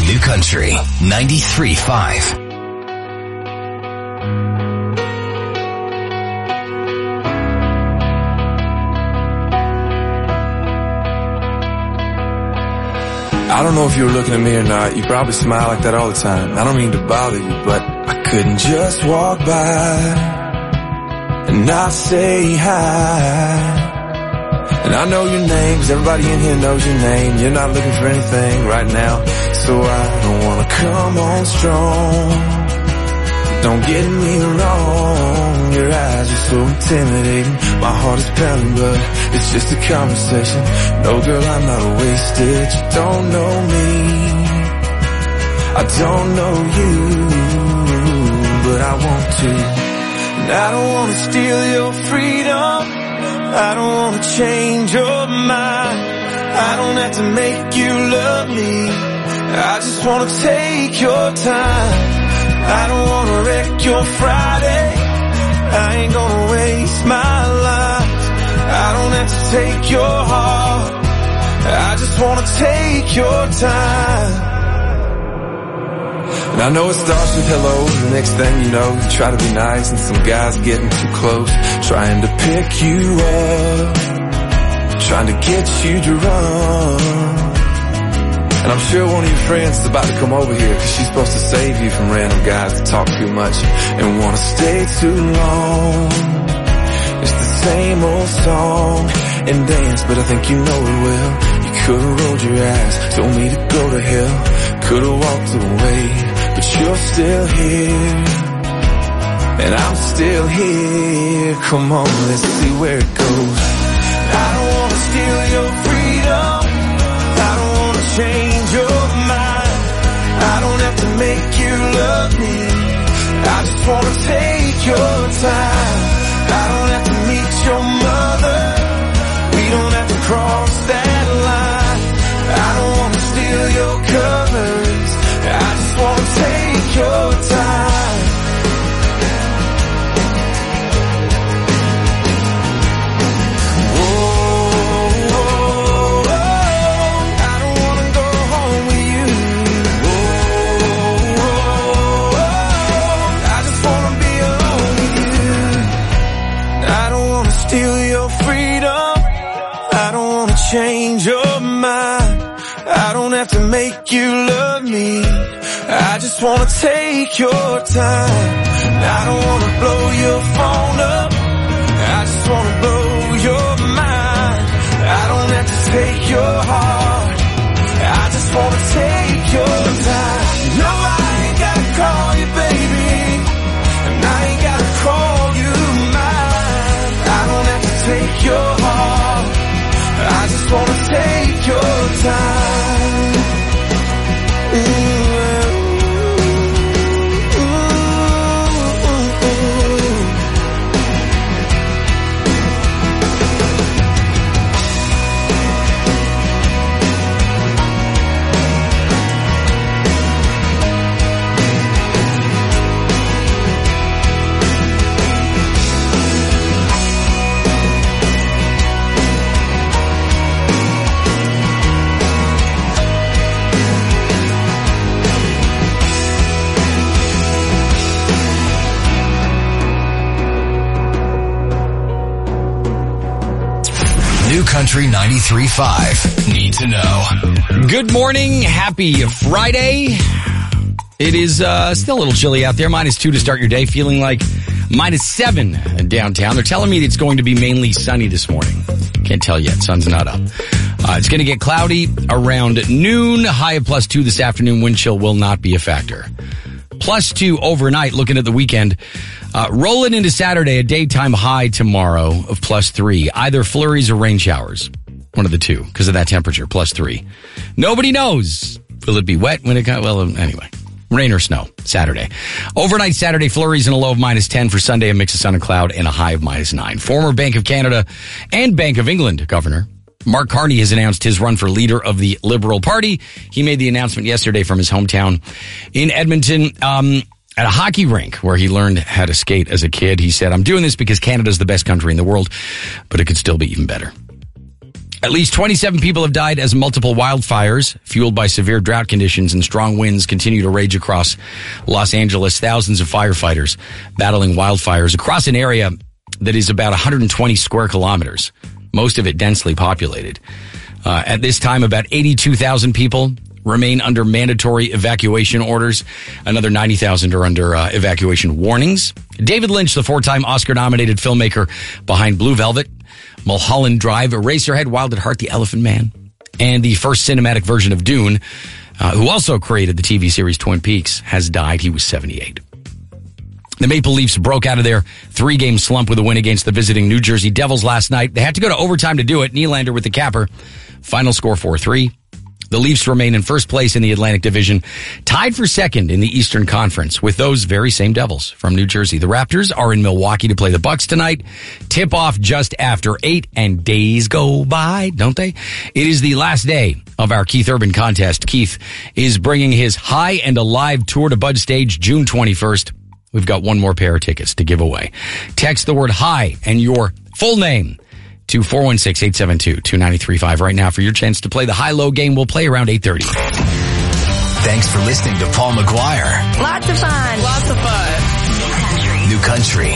New Country 93.5. I don't know if you were looking at me or not. You probably smile like that all the time. I don't mean to bother you, but I couldn't just walk by and not say hi. And I know your name, 'cause everybody in here knows your name. You're not looking for anything right now, so I don't wanna come on strong. Don't get me wrong, your eyes are so intimidating. My heart is pounding, but it's just a conversation. No, girl, I'm not wasted. You don't know me, I don't know you, but I want to. And I don't want to steal your freedom, I don't want to change your mind. I don't have to make you love me, I just want to take your time. I don't wanna wreck your Friday, I ain't gonna waste my life. I don't have to take your heart, I just wanna take your time. And I know it starts with hello, the next thing you know, you try to be nice and some guy's getting too close, trying to pick you up, trying to get you to run. And I'm sure one of your friends is about to come over here, 'cause she's supposed to save you from random guys that talk too much and want to stay too long. It's the same old song and dance, but I think you know it well. You could've rolled your eyes, told me to go to hell, could've walked away, but you're still here, and I'm still here. Come on, let's see where it goes. I don't want to steal your freedom, I don't want to change your mind. I don't have to make you love me, I just want to take your time. I don't have to meet your mother, we don't have to cross that line. I don't want to steal your covers, I just want to take your time. Change your mind, I don't have to make you love me, I just wanna take your time. I don't wanna blow your phone up, I just wanna blow your mind. I don't have to take your heart, I just wanna take your time. No, I ain't gotta call you baby, and I ain't gotta call you mine. I don't have to take your heart, I just wanna take your time. New Country 93.5. Need to know. Good morning. Happy Friday. It is still a little chilly out there. -2 to start your day. Feeling like -7 downtown. They're telling me it's going to be mainly sunny this morning. Can't tell yet. Sun's not up. It's going to get cloudy around noon. High of +2 this afternoon. Wind chill will not be a factor. +2 overnight. Looking at the weekend. Rolling into Saturday, a daytime high tomorrow of +3. Either flurries or rain showers. One of the two, because of that temperature, +3. Nobody knows. Will it be wet when it comes? Well, anyway. Rain or snow, Saturday. Overnight Saturday, flurries and a low of -10. For Sunday, a mix of sun and cloud and a high of -9. Former Bank of Canada and Bank of England Governor Mark Carney has announced his run for leader of the Liberal Party. He made the announcement yesterday from his hometown in Edmonton. At a hockey rink where he learned how to skate as a kid. He said, "I'm doing this because Canada's the best country in the world, but it could still be even better." At least 27 people have died as multiple wildfires, fueled by severe drought conditions and strong winds, continue to rage across Los Angeles. Thousands of firefighters battling wildfires across an area that is about 120 square kilometers, most of it densely populated. At this time, about 82,000 people remain under mandatory evacuation orders. Another 90,000 are under evacuation warnings. David Lynch, the four-time Oscar-nominated filmmaker behind Blue Velvet, Mulholland Drive, Eraserhead, Wild at Heart, The Elephant Man, and the first cinematic version of Dune, who also created the TV series Twin Peaks, has died. He was 78. The Maple Leafs broke out of their 3-game slump with a win against the visiting New Jersey Devils last night. They had to go to overtime to do it. Nylander with the capper. Final score 4-3. The Leafs remain in first place in the Atlantic Division, tied for second in the Eastern Conference with those very same Devils from New Jersey. The Raptors are in Milwaukee to play the Bucks tonight. Tip-off just after 8, and days go by, don't they? It is the last day of our Keith Urban contest. Keith is bringing his High and Alive tour to Bud Stage June 21st. We've got one more pair of tickets to give away. Text the word HIGH and your full name to 416-872-2935 right now for your chance to play the high-low game. We'll play around 8:30. Thanks for listening to Paul McGuire. Lots of fun. Lots of fun. New Country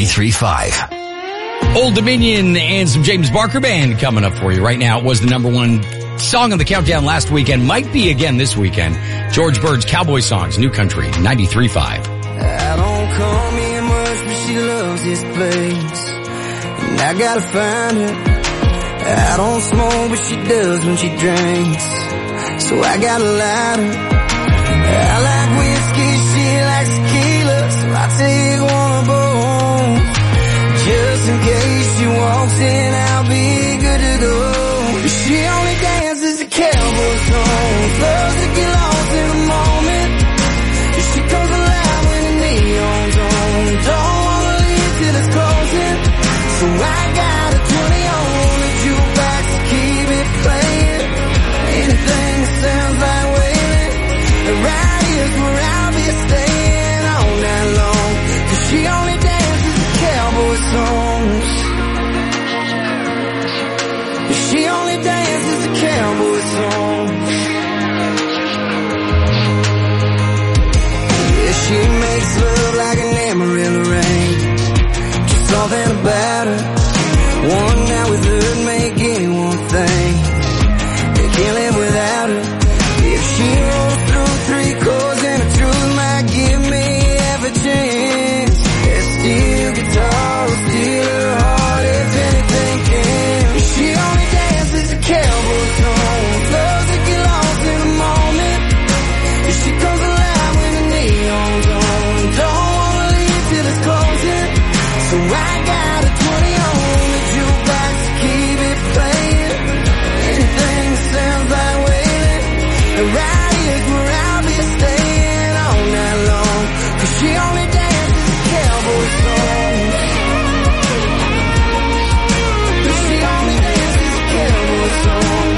93.5. Old Dominion and some James Barker Band coming up for you right now. It was the number one song on the countdown last weekend. Might be again this weekend. George Bird's Cowboy Songs, New Country 93.5. I don't call me much, but she loves this place. And I gotta find her. I don't smoke, but she does when she drinks. So I gotta light her. I like whiskey, she likes tequila, so I take one of both. Just in case she walks in, I'll be good to go. She only dances to cowboy songs, loves to get lost in the moment. She comes alive when the neon's on. Don't wanna leave till it's closing. So I got a 20 on the jukebox to keep it playing. Anything that sounds like wailing. Right here's where I'll be staying all night long. 'Cause she only dances to cowboy songs. She only dances to cowboy songs. Yeah, she makes love like an Amarillo rain. Just something about her. One night with her make anyone think they can't live without her. If she rolls through 3 chords and the truth might give me half a chance. That steel guitar will steal her heart if anything can. She only dances to cowboy songs, loves to get lost in the moment. She comes alive when the neon's on. Don't wanna leave till it's closing. So I got a 20 on the jukebox to keep it playing. Anything that sounds like wailing. Right here's where I'll be staying all night long. 'Cause she only dances to cowboy songs. She only dances to cowboy songs.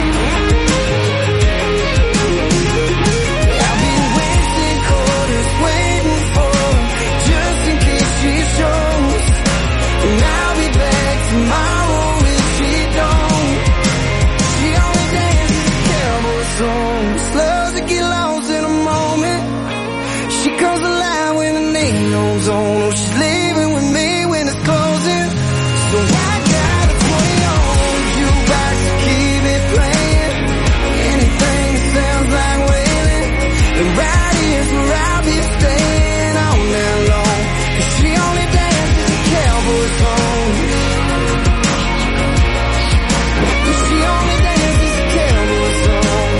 I'll be wasting quarters waiting for her, just in case she shows. And I'll be back tomorrow if she don't. She only dances to cowboy songs, loves to get lost in a moment. She comes alive when the neon's on. Oh, she's leaving with me when it's closing. So I got a 20 on the jukebox to keep it playing. Anything that sounds like wailing. And right here's where I'll be staying all night long. 'Cause she only dances to cowboy songs. She only dances to cowboy songs.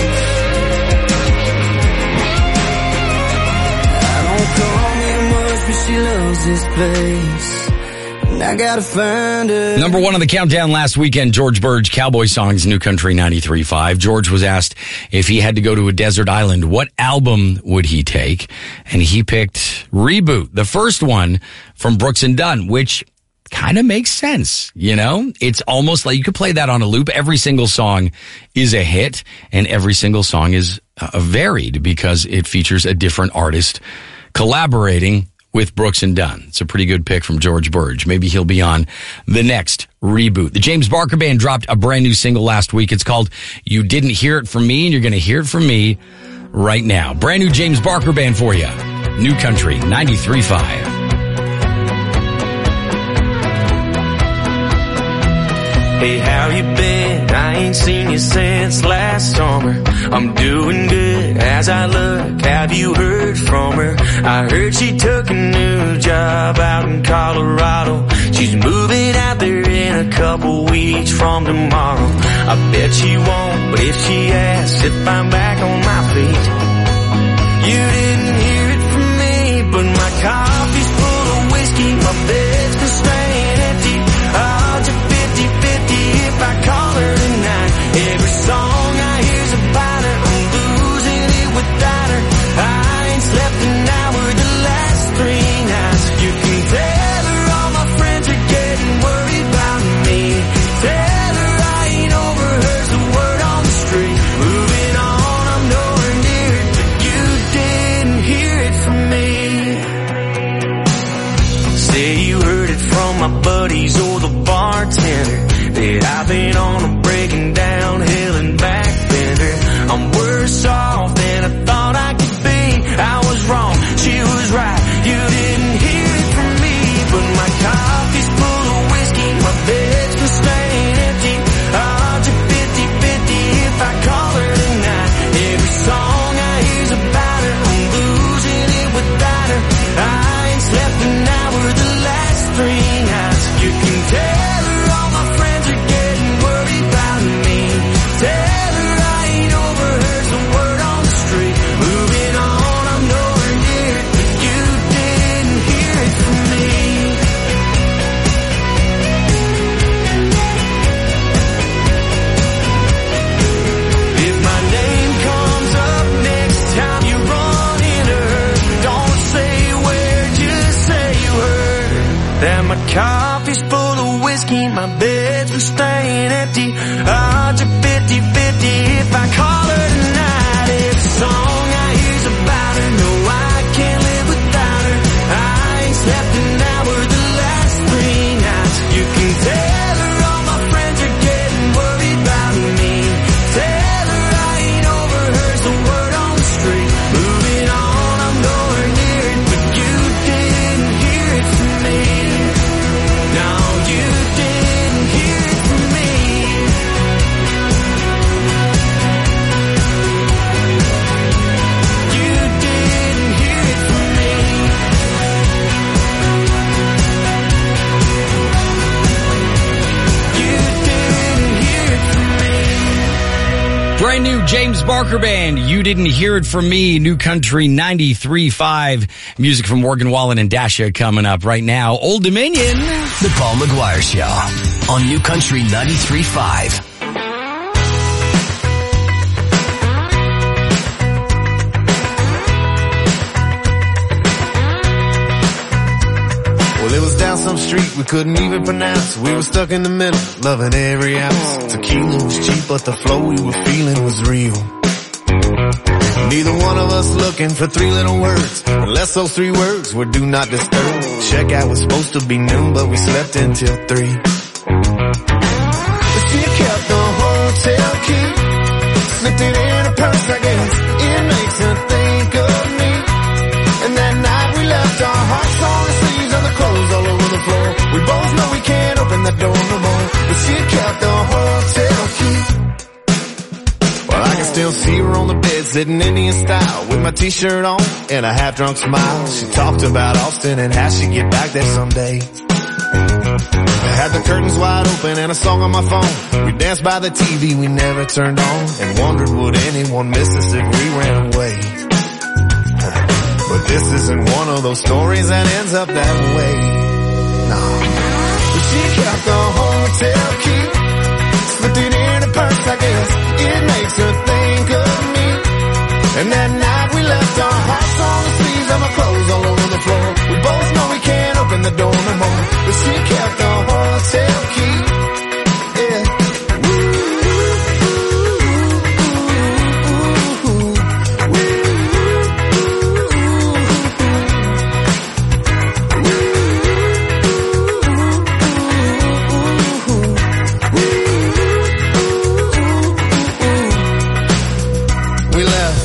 I don't call me much, but she loves this place. And I gotta find her. Number one on the countdown last weekend, George Bird's Cowboy Songs, New Country 93.5. George was asked if he had to go to a desert island, what album would he take? And he picked Reboot, the first one from Brooks and Dunn, which kind of makes sense, you know? It's almost like you could play that on a loop. Every single song is a hit, and every single song is varied because it features a different artist collaborating with Brooks and Dunn. It's a pretty good pick from George Burge. Maybe he'll be on the next reboot. The James Barker Band dropped a brand new single last week. It's called You Didn't Hear It From Me, and you're going to hear it from me right now. Brand new James Barker Band for you. New Country 93.5. Hey, how you been? I ain't seen you since last summer. I'm doing good as I look. Have you heard from her? I heard she took a new job out in Colorado. She's moving out there in a couple weeks from tomorrow. I bet she won't, but if she asks if I'm back on my feet, you didn't hear it from me, but my coffee's full of whiskey, my bed's been staying empty. Odds are 50-50 if I call her tonight. Every song I hear's about her, I'm losing it without her. I ain't slept an hour the last 3 nights. You can tell her all my friends are getting worried about me. Tell her I ain't over her's the word on the street. Moving on, I'm nowhere near it, but you didn't hear it from me. Say you heard it from my buddies or the bartender that I've been on a breaking down hill and back bender. I'm worse off than I thought I could be. I was wrong, she was right. You didn't hear it from me, but my coffee's full of whiskey, my bed's been staying empty. Odds are 50-50 if I call her tonight. Every song I hear's about her, I'm losing it without her. I ain't slept an hour the last 3 nights. You can tell her all my friends are getting worried about me. Tell her I ain't over her's the word on the street. Moving on, I'm nowhere near it, but you didn't hear it from me. If my name comes up next time you run into her, don't say where, just say you heard that my coffee's full of whiskey, my bed's been staying empty. Odds are 50-50 if I call her tonight. Every song I hear's about her, no, I can't live without her. I ain't slept an hour the last 3 nights. You can tell her all my friends are getting worried about me. Tell her I ain't over her's the word on the street. Moving on, I'm nowhere near it, but you didn't hear it from me. No, you didn't hear it from me. You didn't hear it from me. You didn't hear it from me. Brand new James Barker Band. You didn't hear it from me. New Country 93.5. Music from Morgan Wallen and Dasha coming up right now. Old Dominion. The Paul McGuire Show on New Country 93.5. Well, it was down some street we couldn't even pronounce. We were stuck in the middle, loving every ounce. Tequila was cheap, but the flow we were feeling was real. Neither one of us looking for 3 little words, unless those 3 words were do not disturb. Checkout was supposed to be noon, but we slept until 3. But she kept the hotel key, slipped it in her purse, I guess. It makes her think of me. And that night we left our hearts on the sleeves and the clothes all over the floor. We both know we can't open that door no more, but she kept the hotel key. Well, I can still see her on the bed, sitting Indian style, with my t-shirt on and a half-drunk smile. She talked about Austin and how she'd get back there someday. I had the curtains wide open and a song on my phone. We danced by the TV we never turned on, and wondered would anyone miss us if we ran away. But this isn't one of those stories that ends up that way. No. But she kept the hotel key, slipped it in her purse, I guess. It makes her think of me. And that night we left our hearts on the sleeves and my clothes all over the floor. We both know we can't open the door no more, but she kept the hotel key. Yeah.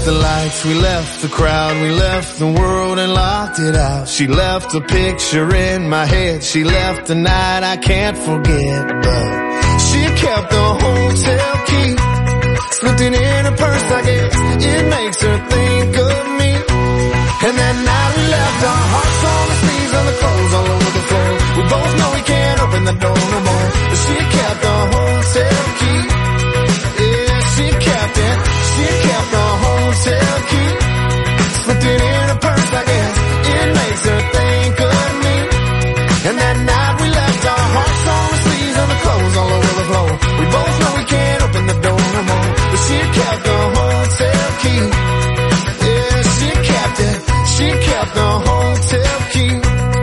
the lights, we left the crowd, we left the world and locked it out. She left a picture in my head, she left the night I can't forget. But she kept the hotel key, slipped it in her purse, I guess it makes her think of me. And that night we left our hearts on the sleeves and the clothes all over the floor. We both know we can't open the door no more, but she kept the hotel key. Yeah, she kept it. She kept the hotel key, slipped it in her purse, I guess it makes her think of me. And that night we left our hearts on the sleeves and the clothes all over the floor. We both know we can't open the door no more, but she kept the hotel key. Yeah, she kept it. She kept the hotel key.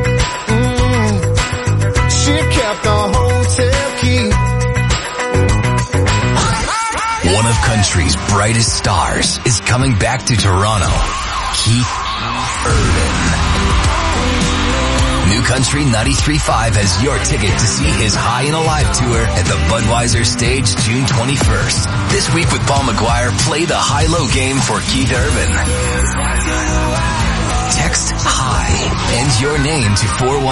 She kept the hotel key. One of country's brightest stars is coming back to Toronto. Keith Urban. New Country 93.5 has your ticket to see his High and Alive tour at the Budweiser stage June 21st. This week with Paul McGuire, play the high-low game for Keith Urban. Text HIGH and your name to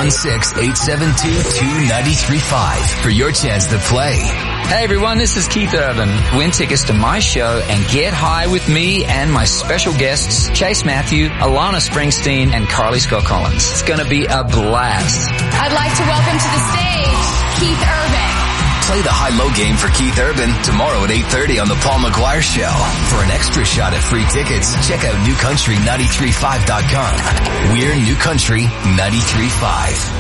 416-872-2935 for your chance to play. Hey everyone, this is Keith Urban. Win tickets to my show and get high with me and my special guests, Chase Matthew, Alana Springsteen, and Carly Scott Collins. It's going to be a blast. I'd like to welcome to the stage, Keith Urban. Play the high-low game for Keith Urban tomorrow at 8:30 on the Paul McGuire Show. For an extra shot at free tickets, check out newcountry935.com. We're New Country 93.5.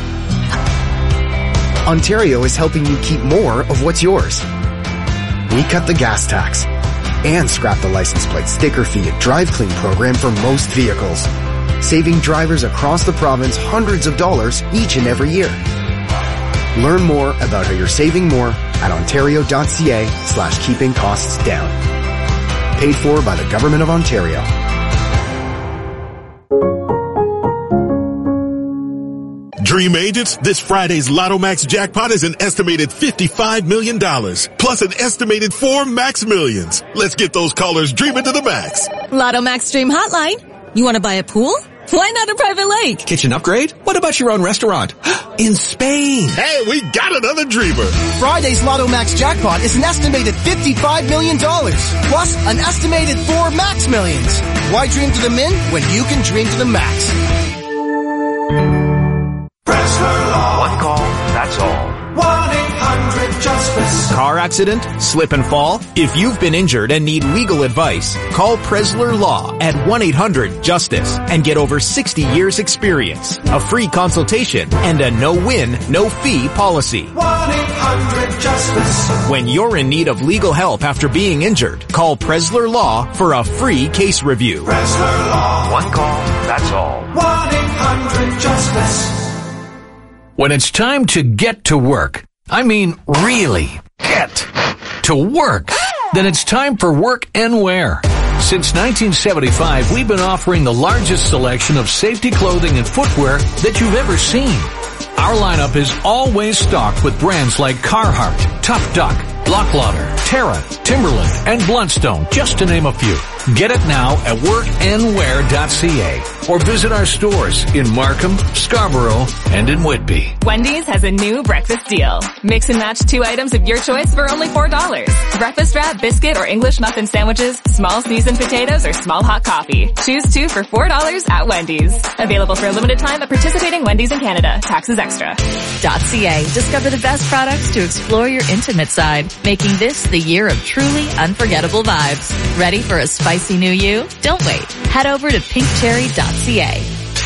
Ontario is helping you keep more of what's yours. We cut the gas tax and scrap the license plate sticker fee and drive clean program for most vehicles, saving drivers across the province hundreds of dollars each and every year. Learn more about how you're saving more at ontario.ca/keeping costs down. Paid for by the Government of Ontario. Dream agents, this Friday's Lotto Max jackpot is an estimated $55 million, plus an estimated 4 Max Millions. Let's get those callers dreaming to the max. Lotto Max Dream Hotline. You want to buy a pool? Why not a private lake? Kitchen upgrade? What about your own restaurant? In Spain. Hey, we got another dreamer. Friday's Lotto Max jackpot is an estimated $55 million, plus an estimated 4 Max Millions. Why dream to the min when you can dream to the max? One call, that's all. 1-800-JUSTICE. Car accident? Slip and fall? If you've been injured and need legal advice, call Presler Law at 1-800-JUSTICE and get over 60 years experience, a free consultation, and a no-win, no-fee policy. 1-800-JUSTICE. When you're in need of legal help after being injured, call Presler Law for a free case review. Presler Law. One call, that's all. 1-800-JUSTICE. When it's time to get to work, I mean really get to work, then it's time for Work and Wear. Since 1975, we've been offering the largest selection of safety clothing and footwear that you've ever seen. Our lineup is always stocked with brands like Carhartt, Tough Duck, Locklauder, Terra, Timberland, and Bluntstone, just to name a few. Get it now at workandwear.ca or visit our stores in Markham, Scarborough, and in Whitby. Wendy's has a new breakfast deal. Mix and match 2 items of your choice for only $4. Breakfast wrap, biscuit, or English muffin sandwiches, small seasoned potatoes, or small hot coffee. Choose 2 for $4 at Wendy's. Available for a limited time at participating Wendy's in Canada. Taxes extra. .ca. Discover the best products to explore your intimate side, making this the year of truly unforgettable vibes. Ready for a spicy new you? Don't wait. Head over to pinkcherry.ca.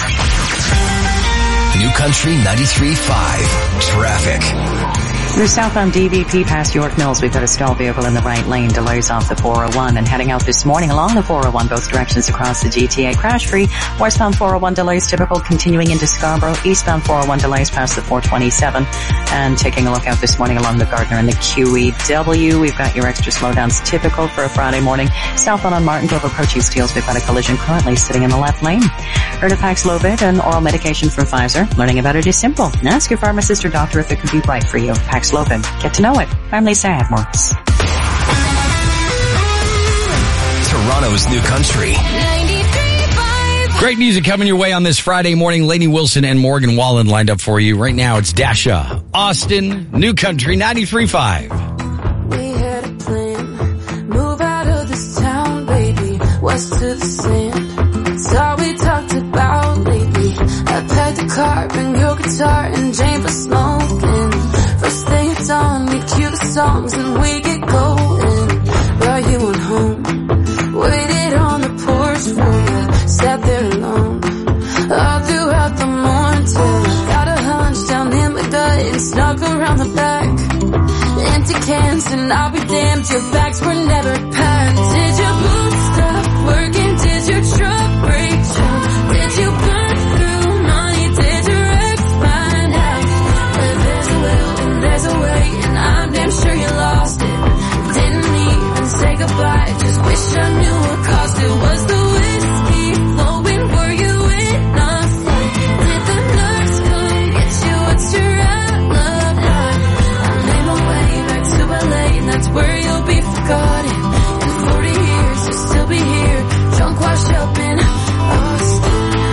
New Country 93.5 Traffic. You're southbound DVP past York Mills. We've got a stalled vehicle in the right lane. Delays off the 401 and heading out this morning along the 401, both directions across the GTA. Crash free. Westbound 401 delays typical, continuing into Scarborough. Eastbound 401 delays past the 427. And taking a look out this morning along the Gardner and the QEW. We've got your extra slowdowns typical for a Friday morning. Southbound on Martin Grove approaching Steeles. We've got a collision currently sitting in the left lane. Heard of Paxlovid, an oral medication from Pfizer. Learning about it is simple. Ask your pharmacist or doctor if it could be right for you. Paxlovid. Get to know it. I'm Lisa Admores. Toronto Toronto's New Country. 93.5. Great music coming your way on this Friday morning. Lainey Wilson and Morgan Wallen lined up for you. Right now, it's Dasha, Austin, New Country, 93.5. We had a plan. Move out of this town, baby. West to the sand. It's all we talked about lately. I packed the car, bring your guitar, and Jane for smoking. First thing it's on, we cue the songs and we get going. Brought you on home, waited on the porch for you, sat there alone, all throughout the morning till I got a hunch down in my gut and snuck around the back. Empty cans and I'll be damned, your bags were never packed. Did your boots stop working? Did your truck break down? Did you burn through money? Did your ex find out? There's a will and there's a way, and I'm damn sure you lost it. Didn't even say goodbye, just wish I knew what caused it. Was the whiskey flowing? Were you in a fight? Did the nurse come get you? What's your alibi? I made my way back to LA, and that's where you'll be forgotten. In 40 years, you'll still be here, drunk, washed up in Austin.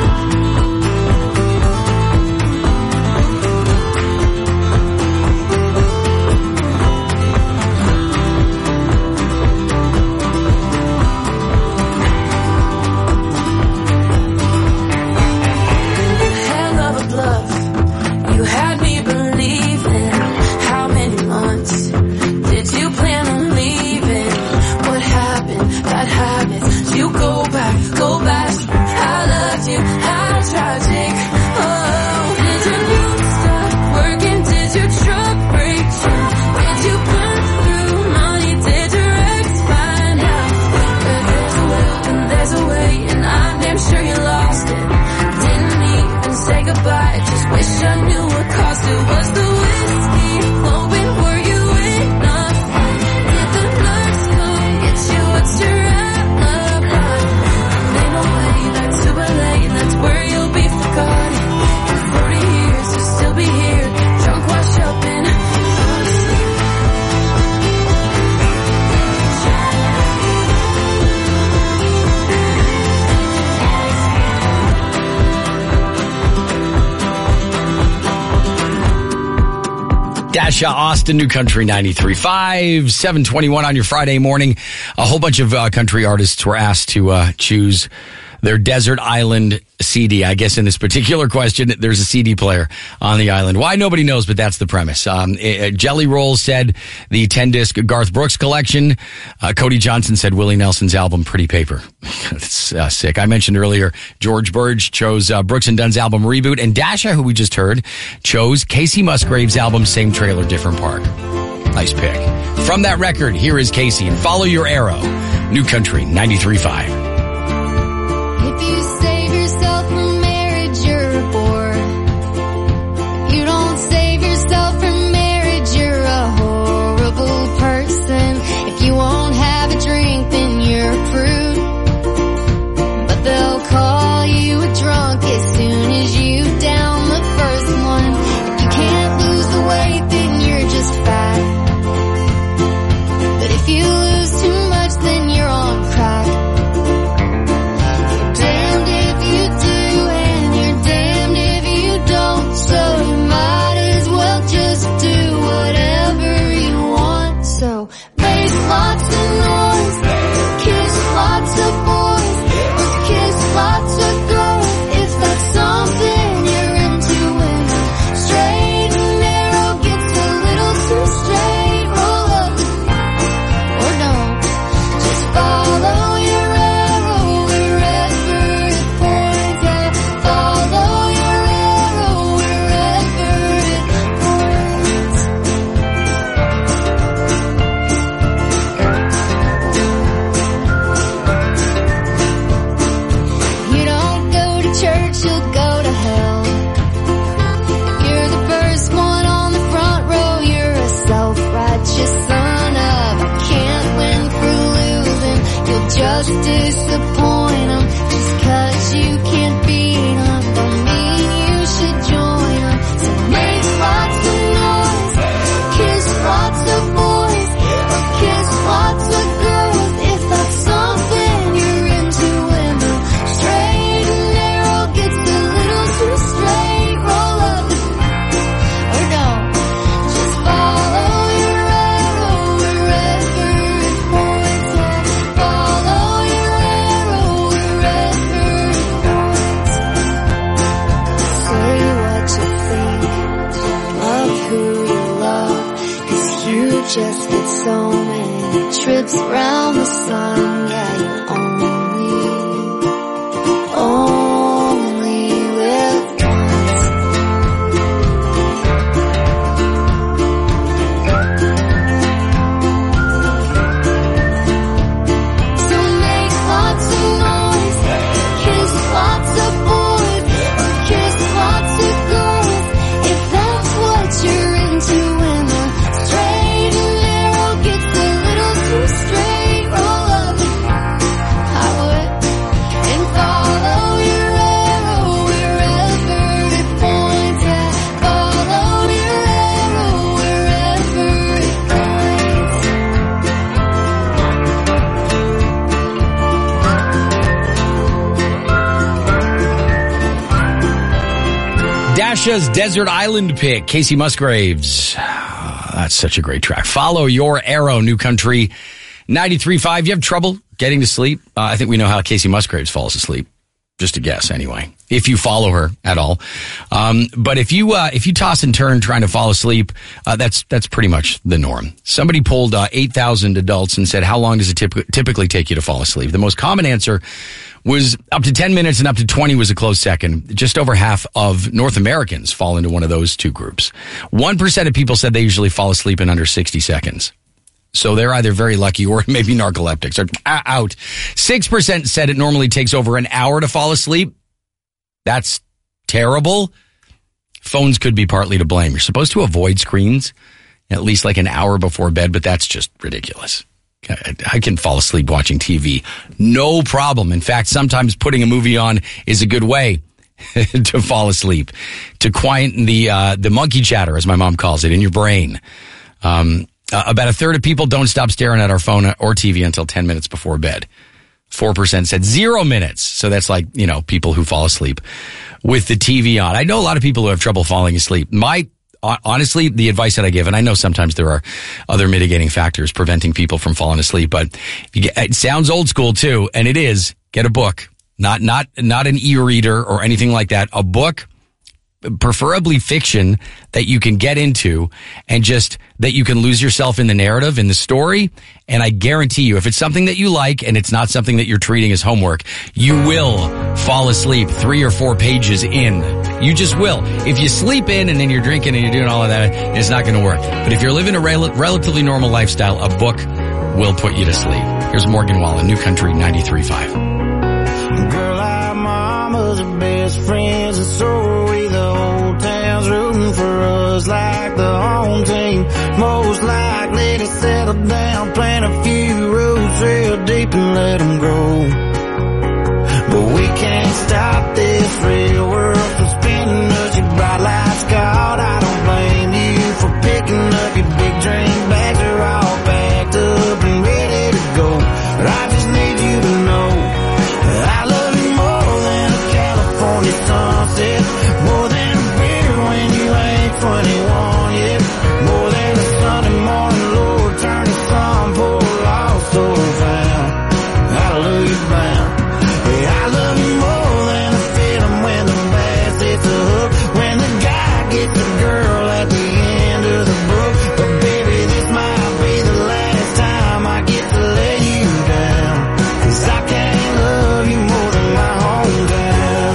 Hell of a bluff, you had me believing. How many months did you plan on leaving? What happened? Bad habits. You go back. I loved you. How tragic. Oh, did your boots stop working? Did your truck break down? Did you burn through money? Did your ex find out? There's a will and there's a way, and I'm damn sure you lost it. Didn't even say goodbye, just wish I knew what caused it. Was the whiskey flowing? Were you in a fight? Did the nurse come get you? What's your alibi? I made my way back to LA, and that's where you'll be forgotten. In 40 years, you'll still be here, drunk, washed up in Austin. Dasha, Austin, New Country 93.5, 7:21 on your Friday morning. A whole bunch of country artists were asked to choose their desert island CD. I guess in this particular question, there's a CD player on the island. Why, nobody knows, but that's the premise. Jelly Roll said the 10-disc Garth Brooks collection. Cody Johnson said Willie Nelson's album Pretty Paper. That's sick. I mentioned earlier George Burge chose Brooks and Dunn's album Reboot, and Dasha, who we just heard, chose Casey Musgrave's album Same Trailer, Different Park. Nice pick. From that record, here is Casey and Follow Your Arrow. New Country 93.5. If you save yourself from marriage, you're a bore. You don't save yourself from marriage, you're a horrible person. If you won't have a drink, then you're a prude. But they'll call you a drunk as soon as you down the first one. If you can't lose the weight, then you're just fat. But if you lose too much, then you're on crack. Damned if you do and you're damned if you don't. So you might as well just do whatever you want. So make lots of noise, kiss lots of boys, kiss lots of girls. If that's something you're into, when the straight and narrow gets a little too straight, roll up or don't. Just follow your arrow wherever it points. Yeah, follow your arrow wherever it points. You don't go to church, you'll go to hell. You're the first one on the front row. You're a self-righteous son of a can't win for losing. You'll just disappoint them. Just 'cause you can't beat them don't mean you should join them. So make lots of noise, kiss lots of boys, kiss lots of girls. If that's something you're Kesha's Desert Island pick, Casey Musgraves. That's such a great track. Follow your arrow, New Country 93.5. You have trouble getting to sleep? I think we know how Casey Musgraves falls asleep. Just a guess, anyway, if you follow her at all. But if you toss and turn trying to fall asleep, that's pretty much the norm. Somebody polled 8,000 adults and said, how long does it typically take you to fall asleep? The most common answer was up to 10 minutes and up to 20 was a close second. Just over half of North Americans fall into one of those two groups. 1% of people said they usually fall asleep in under 60 seconds. So they're either very lucky or maybe narcoleptics or out. 6% said it normally takes over an hour to fall asleep. That's terrible. Phones could be partly to blame. You're supposed to avoid screens at least like an hour before bed, but that's just ridiculous. I can fall asleep watching TV. No problem. In fact, sometimes putting a movie on is a good way to fall asleep, to quieten the monkey chatter, as my mom calls it, in your brain. About a third of people don't stop staring at our phone or TV until 10 minutes before bed. 4% said 0 minutes. So that's like, people who fall asleep with the TV on. I know a lot of people who have trouble falling asleep. Honestly, the advice that I give, and I know sometimes there are other mitigating factors preventing people from falling asleep, but it sounds old school too, and it is. Get a book. Not an e-reader or anything like that. A book, preferably fiction, that you can get into and just that you can lose yourself in the narrative, in the story. And I guarantee you, if it's something that you like and it's not something that you're treating as homework, you will fall asleep 3 or 4 pages in. You just will. If you sleep in and then you're drinking and you're doing all of that, it's not going to work. But if you're living a relatively normal lifestyle, a book will put you to sleep. Here's Morgan Wallen, New Country 93.5. Girl, our mamas are best friends, and so are we. The whole town's rooting for us like the home team. Most likely to settle down, plant a few roots real deep and let them grow. But we can't stop this real world from spinning us. Your bright lights caught. I don't blame you for picking up your big drink bags. Are all packed up and ready to go. But I just need you to know I love you more than a California sunset, more than a beer when you ain't 21 yet, more than a Sunday morning Lord turn the sun, poor lost soul found. Hallelujah bound. Yeah, I love you more than a feeling when the bass hits the hook, when the guy gets the girl at the end of the book. But baby, this might be the last time I get to lay you down, 'cause I can't love you more than my hometown.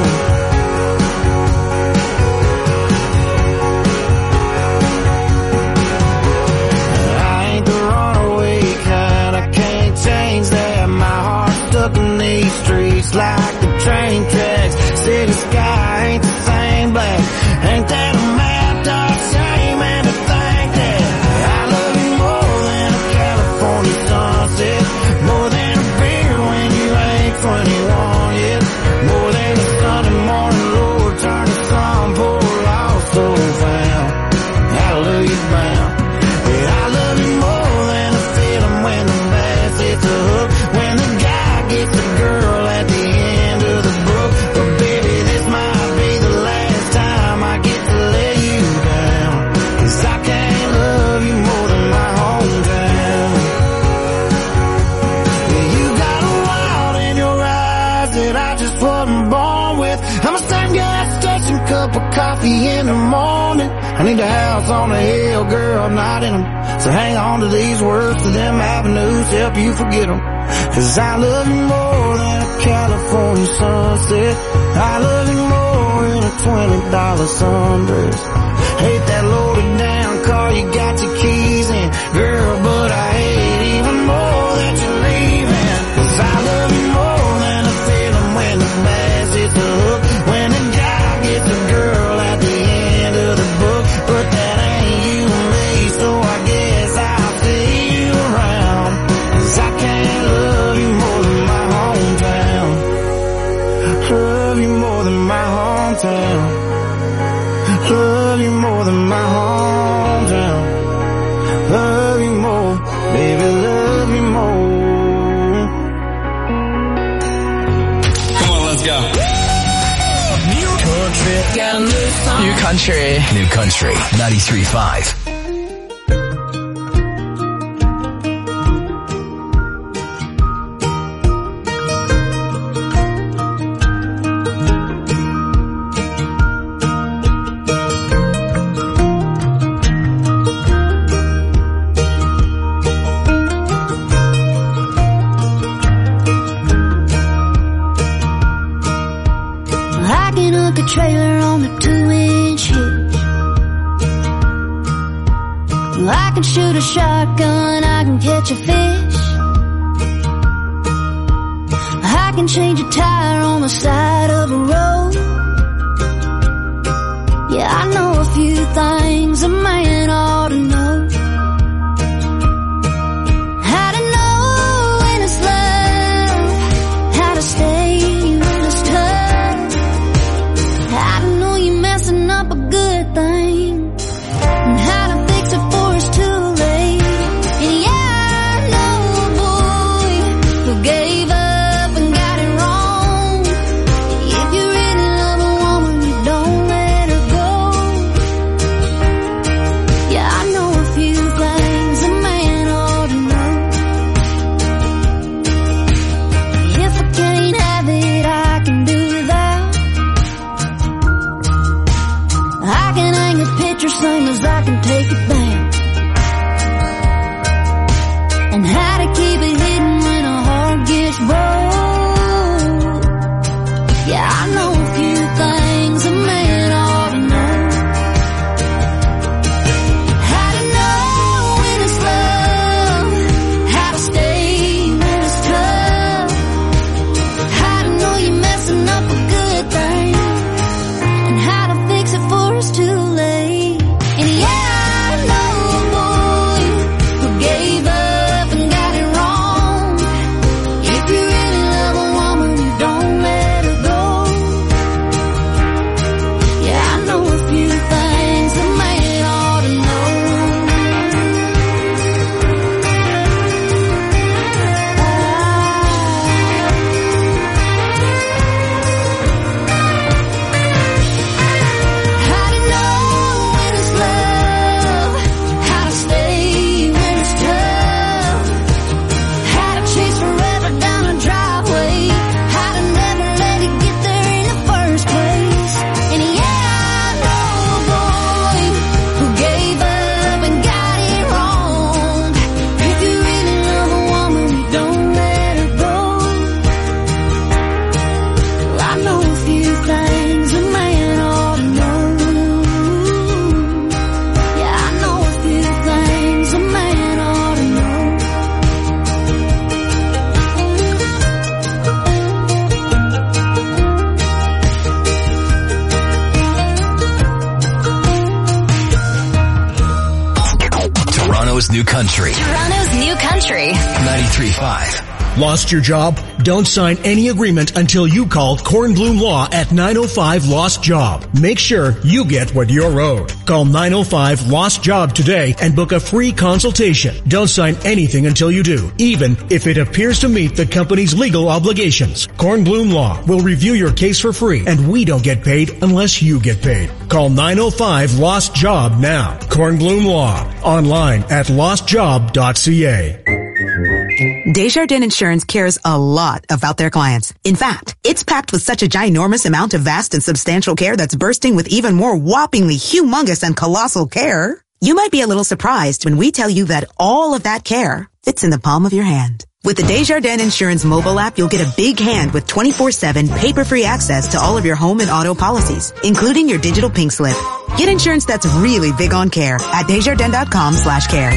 I ain't the runaway kind, I can't change that. My heart's stuck in these streets like the train tracks. City sky ain't the same black. Ain't that a mad dog shame? And to think that I love you more than a California sunset, more than a beer when you ain't 21 yet, more than a Sunday morning Lord turn the sun, poor lost soul found. Hallelujah bound. Yeah, I love you more than a feeling when the bass hits the hook, when the guy gets the girl at the end of the book. But baby, this might be the last time I get to lay you down, 'cause I can't love you more than my hometown. Yeah, you got a wild in your eyes that I just wasn't born with. I'm a same gas station cup of coffee in the morning. I need a house on a hill, girl, not in them. So hang on to these words, to them avenues, help you forget them. 'Cause I love you more than a California sunset. I love you more than a $20 sundress. Hate that loaded down car you got your keys in, girl, but I hate even more that you're leaving. 'Cause I love you more than a feeling when the bass hits the hook, when the guy gets the girl at the end of the book. But that ain't you and me, so I guess I'll see you around. 'Cause I can't love you more than my hometown. Love you more than my hometown. Love you more than my hometown. New Country. New Country 93.5. I can hook a trailer on the 2-inch hitch. I can shoot a shotgun, I can catch a fish. I can change a tire on the side of a road. Yeah, I know a few things a man ought to know. How to know when it's love, how to stay when it's tough. I don't know you're messing up a good thing, and how to fix it before it's too late. And yeah, I know a boy who gave up and got it wrong. If you really love a woman, you don't let her go. Yeah, I know a few things a man ought to know. If I can't have it, I can do without. I can hang a picture same as I can take it down. And how to keep it hidden when a heart gets broke. Yeah, I know a few things a man ought to know. How to know when it's love, how to stay when it's tough. How to know you're messing up a good thing, and how to fix it before it's too late. And yeah, I know a boy who gave up and got it wrong. If you really love a woman, you don't let her go. Yeah, I know a few things a man ought to know. How to know when it's love, how to stay when it's tough. How to chase forever down a driveway. How to never let it get there in the first place. And yeah, I know a boy who gave up and got it wrong. If you really love a woman, you don't let her go. Well, I know a few things a man ought to know. Yeah, I know a few things a man ought to know. Toronto's New Country Toronto's New Country. 93.5. Lost your job? Don't sign any agreement until you call Kornblum Law at 905 Lost Job. Make sure you get what you're owed. Call 905 Lost Job today and book a free consultation. Don't sign anything until you do, even if it appears to meet the company's legal obligations. Kornblum Law will review your case for free, and we don't get paid unless you get paid. Call 905 Lost Job now. Kornblum Law. Online at lostjob.ca. Desjardins Insurance cares a lot about their clients. In fact, it's packed with such a ginormous amount of vast and substantial care that's bursting with even more whoppingly humongous and colossal care. You might be a little surprised when we tell you that all of that care fits in the palm of your hand. With the Desjardins Insurance mobile app, you'll get a big hand with 24/7 paper-free access to all of your home and auto policies, including your digital pink slip. Get insurance that's really big on care at Desjardins.com/care.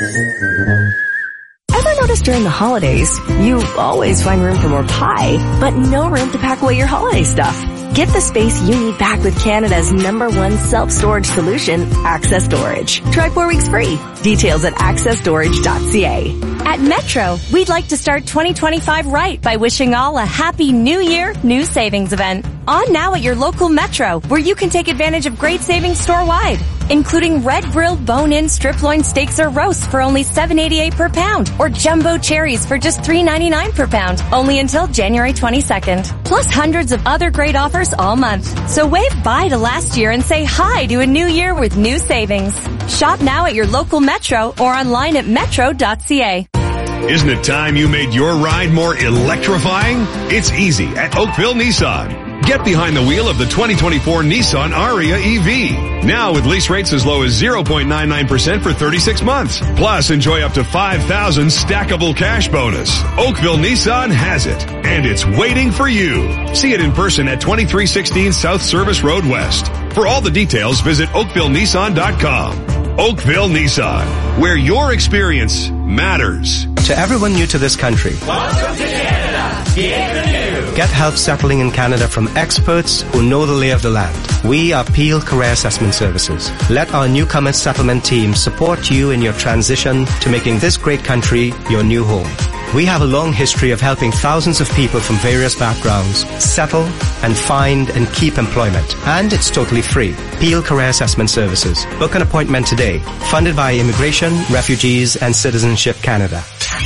Ever notice during the holidays, you always find room for more pie, but no room to pack away your holiday stuff? Get the space you need back with Canada's #1 self-storage solution, Access Storage. Try 4 weeks free. Details at accessstorage.ca. At Metro, we'd like to start 2025 right by wishing all a happy new year, new savings event. On now at your local Metro, where you can take advantage of great savings store-wide, including red grilled bone-in strip loin steaks or roasts for only $7.88 per pound, or jumbo cherries for just $3.99 per pound, only until January 22nd. Plus hundreds of other great offers all month. So wave bye to last year and say hi to a new year with new savings. Shop now at your local Metro or online at metro.ca. Isn't it time you made your ride more electrifying? It's easy at Oakville Nissan. Get behind the wheel of the 2024 Nissan Ariya EV. Now with lease rates as low as 0.99% for 36 months. Plus enjoy up to $5,000 stackable cash bonus. Oakville Nissan has it, and it's waiting for you. See it in person at 2316 South Service Road West. For all the details, visit oakvillenissan.com. Oakville Nissan, where your experience matters. To everyone new to this country, welcome to Canada. Bienvenue. Get help settling in Canada from experts who know the lay of the land. We are Peel Career Assessment Services. Let our newcomer settlement team support you in your transition to making this great country your new home. We have a long history of helping thousands of people from various backgrounds settle and find and keep employment. And it's totally free. Peel Career Assessment Services. Book an appointment today. Funded by Immigration, Refugees and Citizenship Canada.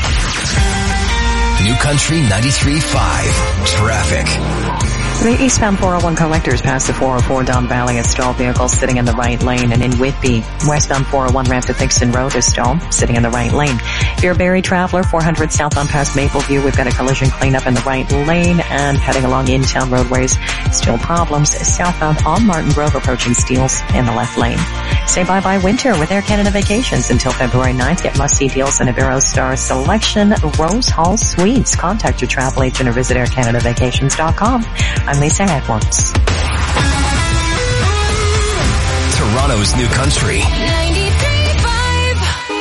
New Country 93.5 Traffic. The eastbound 401 collectors past the 404 Don Valley, a stalled vehicle sitting in the right lane, and in Whitby, westbound 401 ramp to Thixton Road is stalled, sitting in the right lane. If you're a Barrie traveler, 400 southbound past Mapleview, we've got a collision cleanup in the right lane, and heading along in-town roadways, still problems southbound on Martin Grove approaching Steeles in the left lane. Say bye-bye winter with Air Canada Vacations until February 9th. Get must-see deals in Ibero Star Selection Rose Hall Suites. Contact your travel agent or visit aircanadavacations.com. I'm Lisa Edwards. Toronto's New Country. 93.5.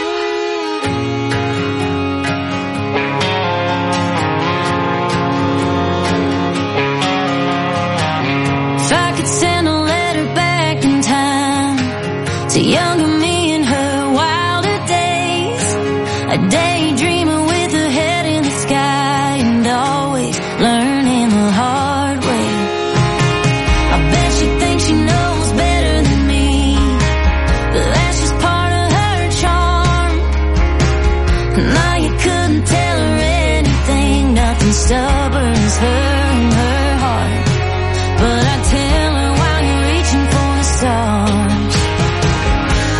If I could send a letter back in time to younger me in her wilder days, a daydreamer with her head in the sky and always learning the hard way. I bet she thinks she knows better than me, but that's just part of her charm. Now you couldn't tell her anything, nothing stubborn as her and her heart. But I tell her while you're reaching for the stars,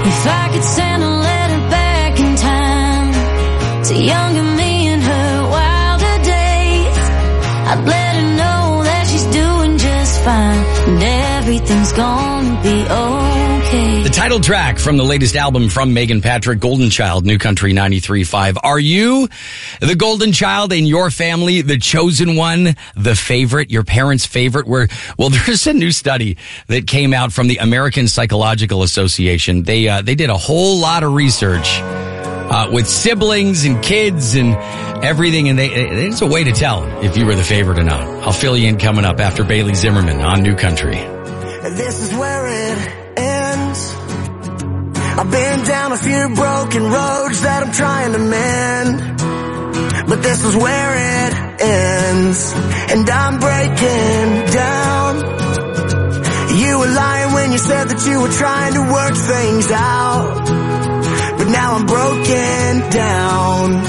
If I could send a letter back in time to younger me in her wilder days, I'd let her know that she's doing just fine and everything's gonna be okay. The title track from the latest album from Megan Patrick, Golden Child, New Country 93.5. Are you the golden child in your family, the chosen one, the favorite, your parents' favorite? Well, there's a new study that came out from the American Psychological Association. They did a whole lot of research with siblings and kids and everything, and there's a way to tell if you were the favorite or not. I'll fill you in coming up after Bailey Zimmerman on New Country. This is where it ends. I've been down a few broken roads that I'm trying to mend, but this is where it ends, and I'm breaking down. You were lying when you said that you were trying to work things out, but now I'm broken down.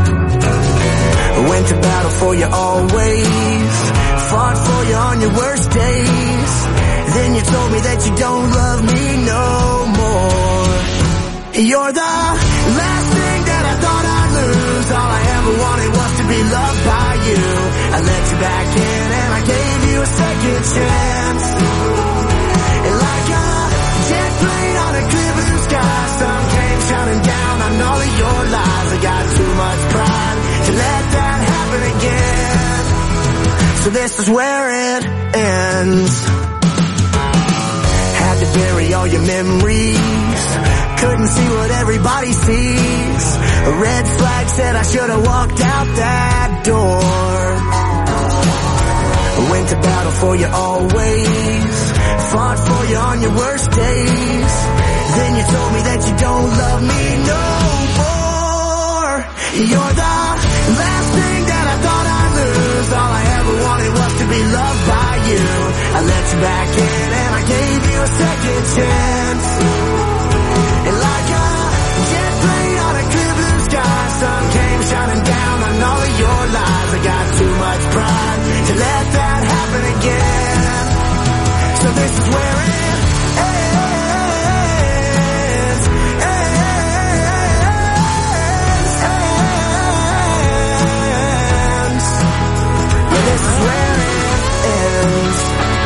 I went to battle for you always, fought for you on your worst days. Then you told me that you don't love me no more. You're the last thing that I thought I'd lose. All I ever wanted was to be loved by you. I let you back in and I gave you a second chance. And like a jet plane on a clear blue sky, sun came shining down on all of your lies. I got too much pride to let that happen again. So this is where it ends. Had to bury all your memories, couldn't see what everybody sees. A red flag said I should have walked out that door. I went to battle for you always, fought for you on your worst days. Then you told me that you don't love me no more. You're the last thing that I thought I'd lose. All I ever wanted was to be loved by you. I let you back in and I gave you a second chance. And like a jet plane on a clear blue sky, sun came shining down on all of your lies. I got too much pride to let that happen again. So this is where it ends. Yeah, this is where it ends.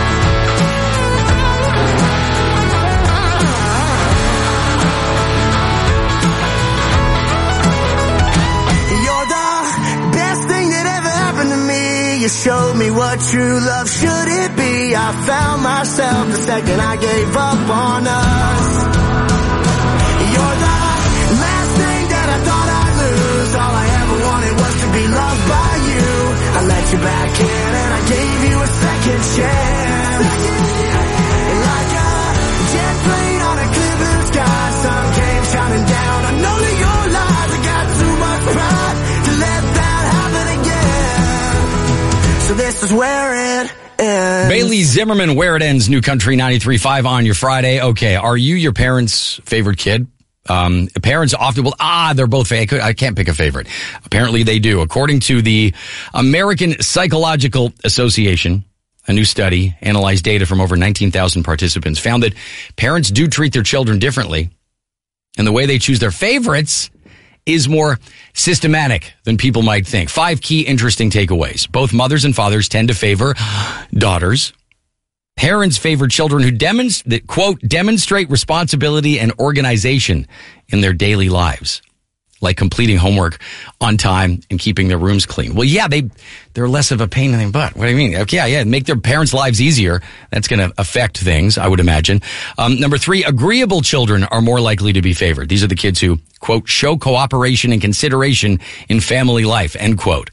You showed me what true love should it be. I found myself the second I gave up on us. You're the last thing that I thought I'd lose. All I ever wanted was to be loved by you. I let you back in and I gave you a second chance. And like a jet plane on a clear blue sky, sun came shining down on all of your lies. I got too much pride to let that happen again. So this is where it ends. Bailey Zimmerman, Where It Ends, New Country 93.5 on your Friday. Okay, are you your parents' favorite kid? Parents often will, they're both fake. I can't pick a favorite. Apparently they do. According to the American Psychological Association, a new study analyzed data from over 19,000 participants found that parents do treat their children differently. And the way they choose their favorites is more systematic than people might think. 5 key interesting takeaways. Both mothers and fathers tend to favor daughters. Parents favor children who demonstrate responsibility and organization in their daily lives, like completing homework on time and keeping their rooms clean. Well, yeah, they're less of a pain in the butt. What do you mean? Okay, yeah, make their parents' lives easier. That's going to affect things, I would imagine. Number 3, agreeable children are more likely to be favored. These are the kids who, quote, show cooperation and consideration in family life, end quote.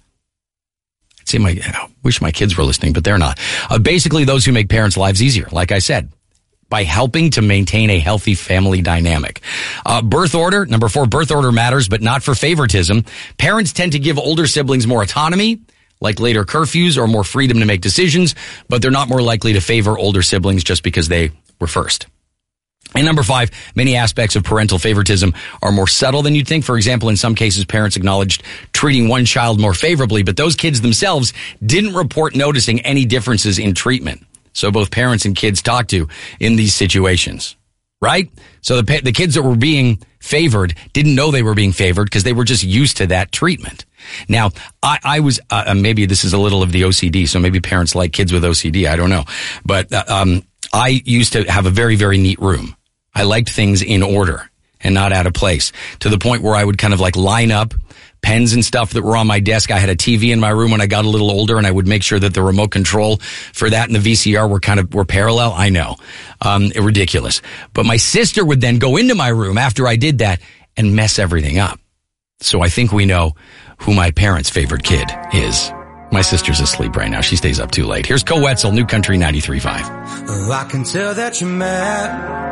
I wish my kids were listening, but they're not. Basically, those who make parents' lives easier, like I said, by helping to maintain a healthy family dynamic. Birth order, number 4, birth order matters, but not for favoritism. Parents tend to give older siblings more autonomy, like later curfews or more freedom to make decisions, but they're not more likely to favor older siblings just because they were first. And number 5, many aspects of parental favoritism are more subtle than you'd think. For example, in some cases, parents acknowledged treating one child more favorably, but those kids themselves didn't report noticing any differences in treatment. So both parents and kids talk to in these situations. right? So the kids that were being favored didn't know they were being favored because they were just used to that treatment. Now, I was, maybe this is a little of the OCD, so maybe parents like kids with OCD, I don't know. But I used to have a very, very neat room. I liked things in order and not out of place, to the point where I would kind of like line up pens and stuff that were on my desk. I had a TV in my room when I got a little older, and I would make sure that the remote control for that and the VCR were parallel. I know. Ridiculous. But my sister would then go into my room after I did that and mess everything up. So I think we know who my parents' favorite kid is. My sister's asleep right now. She stays up too late. Here's Co Wetzel, New Country 93.5. Oh, I can tell that you're mad,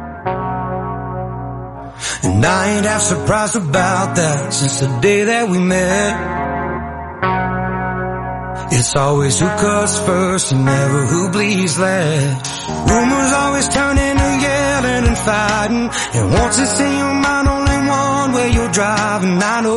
and I ain't half surprised about that since the day that we met. It's always who cuts first and never who bleeds last. Rumors always turn into yelling and fighting, and once it's in your mind, only one way you're driving. I know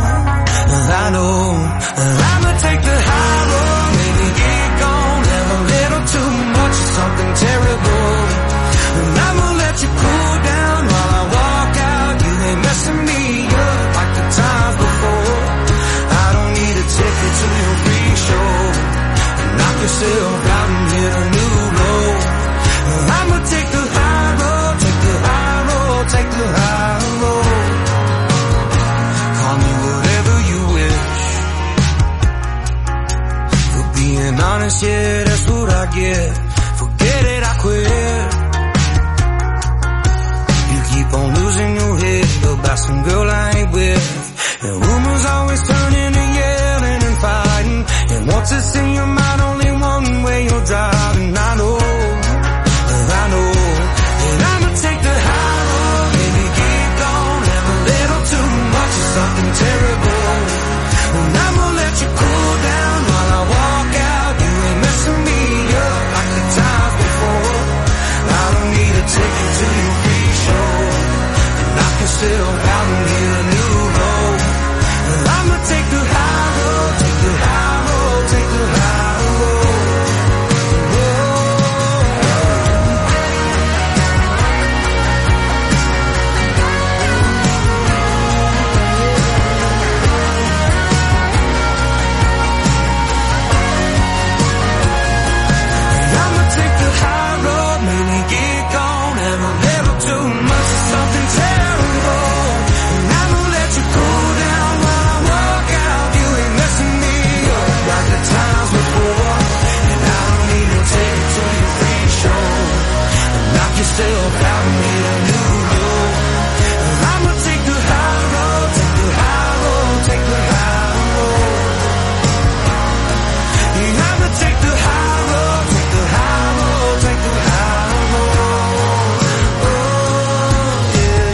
I'ma take the high road, maybe get gone, have a little too much of something terrible, and I'ma let you cool down while I walk out. You ain't messing me up like the times before. I don't need a ticket to your free show. Knock yourself out and hit a new low. I'ma take the high road, take the high road, take the high road. Call me whatever you wish. For being honest, yeah, that's what I get. Forget it, I quit. You keep on losing your head about some girl I ain't with, and rumors always turn into yelling and fighting, and once it's in your mind, only one way you're driving. I know, and I'ma take the high road, maybe get gone, have a little too much of something terrible, and I'ma let you cool down while I walk out. You ain't messing me up like the times before. I don't need a ticket to your free show. Knock yourself out and hit a new low. I'ma take the high road, take the high road, take the high road. I'ma take the high road, maybe get gone, have a little too much of something terrible, and I'ma let you cool down while I walk out. You ain't messing me up like the times before, and I don't need no ticket to your free show. Knock yourself out and hit a new low. I'ma take the high road, take the high road, take the high road. I'ma take the high road, take the high road, take the high road. Oh,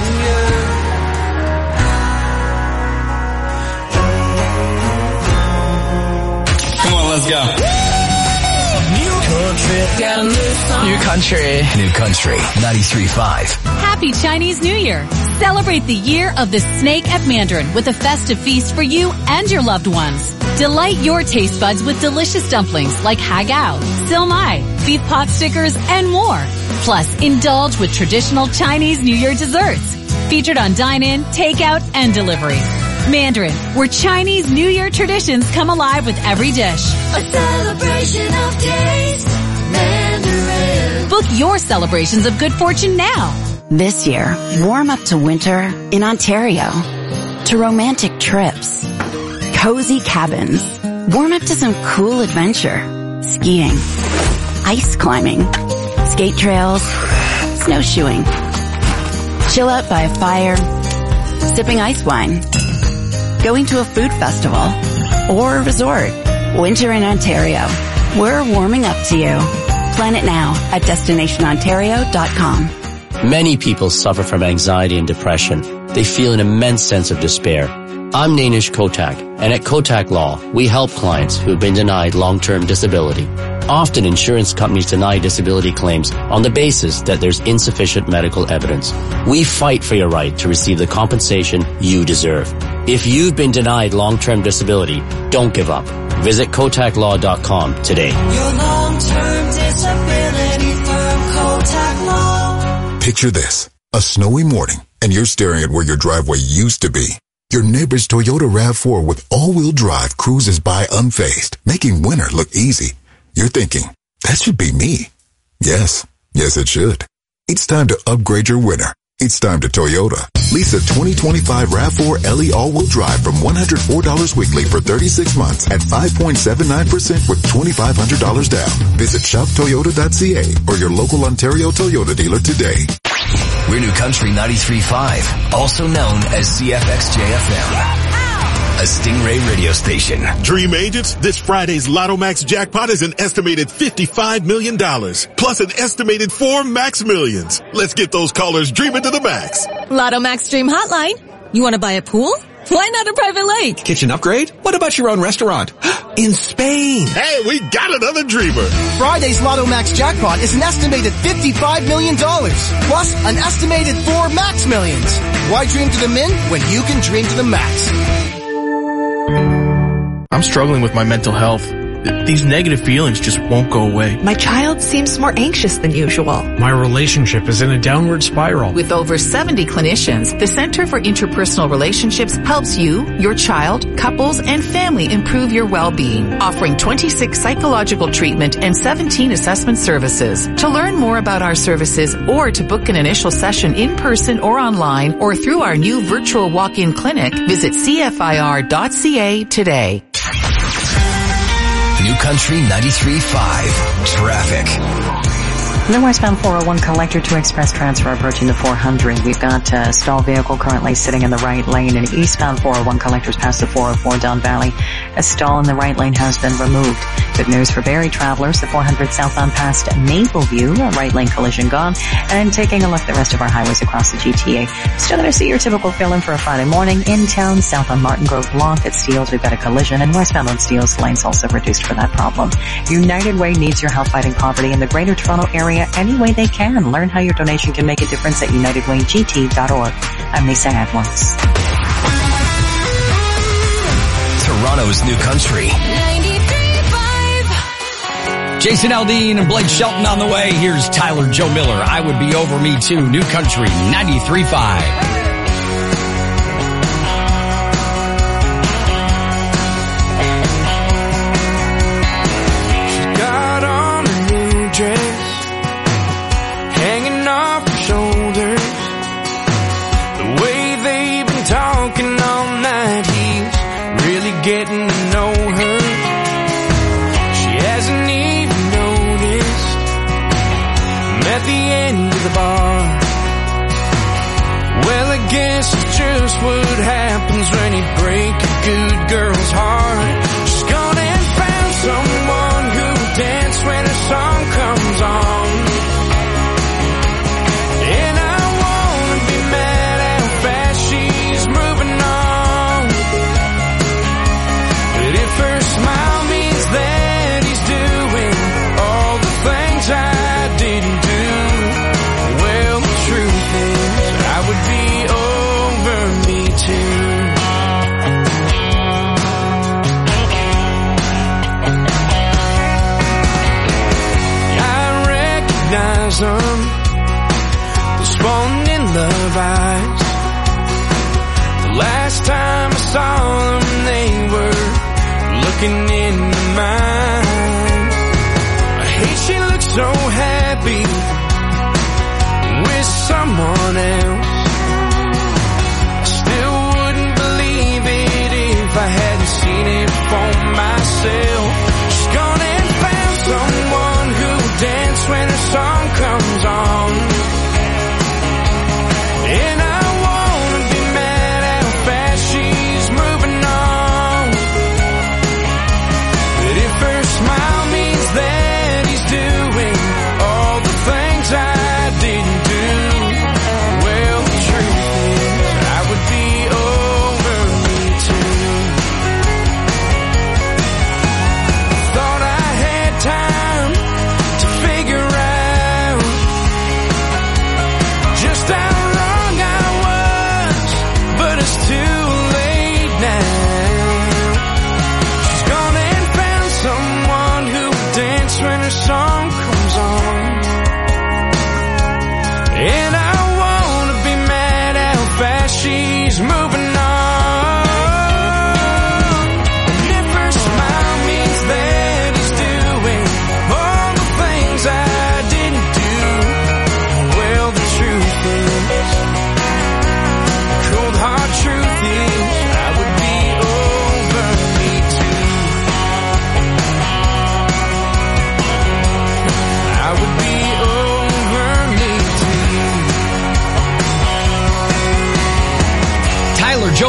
yeah, Come on, let's go. New Country 93.5. Happy Chinese New Year! Celebrate the year of the snake at Mandarin with a festive feast for you and your loved ones. Delight your taste buds with delicious dumplings like hagao, silmai, beef pot stickers, and more. Plus, indulge with traditional Chinese New Year desserts. Featured on dine-in, takeout, and delivery. Mandarin, where Chinese New Year traditions come alive with every dish. A celebration of taste. Mandarin. Book your celebrations of good fortune now. This year, warm up to winter in Ontario. To romantic trips. Cozy cabins. Warm up to some cool adventure. Skiing. Ice climbing. Skate trails. Snowshoeing. Chill out by a fire. Sipping ice wine. Going to a food festival. Or a resort. Winter in Ontario. We're warming up to you. Plan it now at destinationontario.com. Many people suffer from anxiety and depression. They feel an immense sense of despair. I'm Nainish Kotak, and at Kotak Law, we help clients who have been denied long-term disability. Often insurance companies deny disability claims on the basis that there's insufficient medical evidence. We fight for your right to receive the compensation you deserve. If you've been denied long-term disability, don't give up. Visit KotakLaw.com today. Your long-term disability firm, Kotak Law. Picture this, a snowy morning, and you're staring at where your driveway used to be. Your neighbor's Toyota RAV4 with all-wheel drive cruises by unfazed, making winter look easy. You're thinking, that should be me. Yes, it should. It's time to upgrade your winter. It's time to Toyota. Lease a 2025 RAV4 LE all-wheel drive from $104 weekly for 36 months at 5.79% with $2,500 down. Visit shoptoyota.ca or your local Ontario Toyota dealer today. We're New Country 93.5, also known as CFXJFM. A Stingray radio station. Dream agents, this Friday's Lotto Max jackpot is an estimated $55 million, plus an estimated 4 Max Millions. Let's get those callers dreaming to the max. Lotto Max Dream Hotline. You want to buy a pool? Why not a private lake? Kitchen upgrade? What about your own restaurant? In Spain. Hey, we got another dreamer. Friday's Lotto Max jackpot is an estimated $55 million, plus an estimated 4 Max Millions. Why dream to the min when you can dream to the max? I'm struggling with my mental health. These negative feelings just won't go away. My child seems more anxious than usual. My relationship is in a downward spiral. With over 70 clinicians, the Center for Interpersonal Relationships helps you, your child, couples, and family improve your well-being, offering 26 psychological treatment and 17 assessment services. To learn more about our services or to book an initial session in person or online or through our new virtual walk-in clinic, visit cfir.ca today. New Country 93.5 Traffic. The westbound 401 collector to express transfer approaching the 400. We've got a stalled vehicle currently sitting in the right lane, and eastbound 401 collectors past the 404 Don Valley. A stall in the right lane has been removed. Good news for Barrie travelers. The 400 southbound past Mapleview, a right lane collision gone. And taking a look at the rest of our highways across the GTA. Still going to see your typical fill-in for a Friday morning. In town, south on Martin Grove Blanc at Steeles, we've got a collision, and westbound on Steeles, lanes also reduced for that problem. United Way needs your help fighting poverty in the Greater Toronto Area any way they can. Learn how your donation can make a difference at unitedwaygt.org. I'm Lisa Edwards. Toronto's New Country. 93.5. Jason Aldean and Blake Shelton on the way. Here's Tyler Joe Miller. I Would Be Over Me Too. New Country 93.5. Getting to know her. She hasn't even noticed. I'm at the end of the bar. Well, I guess it's just what happens when you break a good girl's heart. She's gone and found someone who'll dance when her song comes on. And I wanna be mad how fast she's moving on. Her smile means that he's doing all the things I didn't do. Well, the truth is, I would be over me too. I recognize them, the spawn in love eyes. The last time I saw them, they were looking into mine. I hate she looks so happy with someone else. I still wouldn't believe it if I hadn't seen it for myself. She's gone and found someone who'll dance when her song comes on. And I wanna be mad how fast she's moving on. If her smile means that he's doing all the things I didn't do, well, the truth is, I would be over me too.